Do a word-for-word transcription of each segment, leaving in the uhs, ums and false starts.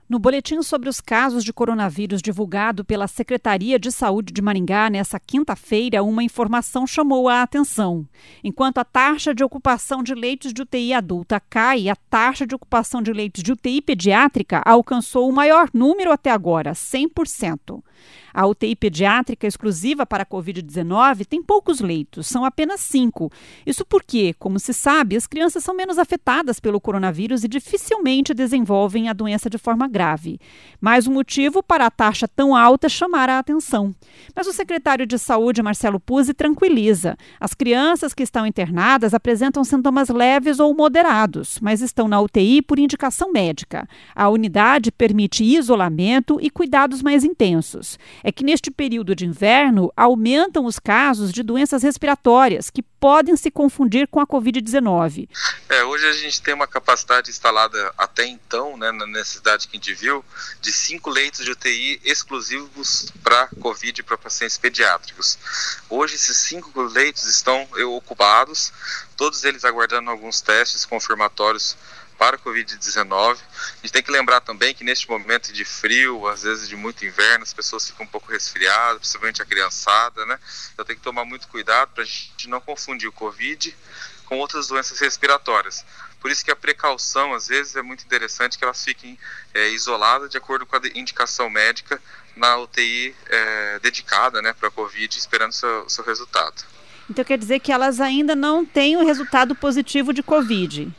No boletim sobre os casos de coronavírus divulgado pela Secretaria de Saúde de Maringá nesta quinta-feira, uma informação chamou a atenção. Enquanto a taxa de ocupação de leitos de U T I adulta cai, a taxa de ocupação de leitos de U T I pediátrica alcançou o maior número até agora, cem por cento. A U T I pediátrica exclusiva para a covid dezenove tem poucos leitos, são apenas cinco. Isso porque, como se sabe, as crianças são menos afetadas pelo coronavírus e dificilmente desenvolvem a doença de forma grave. Mais um motivo para a taxa tão alta chamar a atenção. Mas o secretário de Saúde, Marcelo Puzzi, tranquiliza. As crianças que estão internadas apresentam sintomas leves ou moderados, mas estão na U T I por indicação médica. A unidade permite isolamento e cuidados mais intensos. É que neste período de inverno aumentam os casos de doenças respiratórias que podem se confundir com a covid dezenove. É, hoje a gente tem uma capacidade instalada até então, né, na necessidade que a gente viu, de cinco leitos de U T I exclusivos para Covid e para pacientes pediátricos. Hoje esses cinco leitos estão ocupados, todos eles aguardando alguns testes confirmatórios para a covid dezenove. A gente tem que lembrar também que neste momento de frio, às vezes de muito inverno, as pessoas ficam um pouco resfriadas, principalmente a criançada, né? Então tem que tomar muito cuidado para a gente não confundir o Covid com outras doenças respiratórias. Por isso que a precaução, às vezes, é muito interessante que elas fiquem é, isoladas de acordo com a indicação médica na U T I é, dedicada, né, para a Covid, esperando o seu, seu resultado. Então quer dizer que elas ainda não têm o resultado positivo de Covid?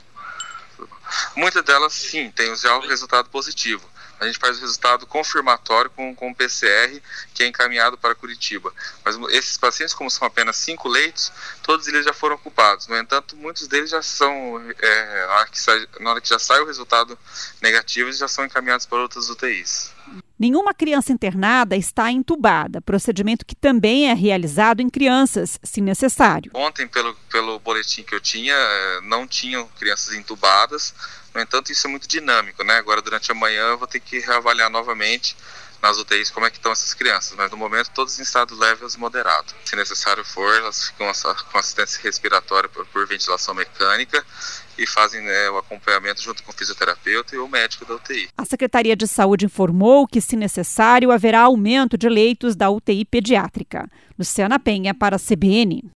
Muitas delas, sim, têm já o resultado positivo. A gente faz o resultado confirmatório com, com o P C R, que é encaminhado para Curitiba. Mas esses pacientes, como são apenas cinco leitos, todos eles já foram ocupados. No entanto, muitos deles já são, é, na, hora que sai, na hora que já sai o resultado negativo, eles já são encaminhados para outras U T Is. Nenhuma criança internada está entubada, procedimento que também é realizado em crianças, se necessário. Ontem, pelo, pelo boletim que eu tinha, não tinham crianças entubadas. No entanto, isso é muito dinâmico, né? Agora, durante a manhã, eu vou ter que reavaliar novamente nas U T Is como é que estão essas crianças. Mas, no momento, todos em estado leve ou moderado. Se necessário for, elas ficam com assistência respiratória por, por ventilação mecânica e fazem, né, o acompanhamento junto com o fisioterapeuta e o médico da U T I. A Secretaria de Saúde informou que, se necessário, haverá aumento de leitos da U T I pediátrica. Luciana Penha para a C B N.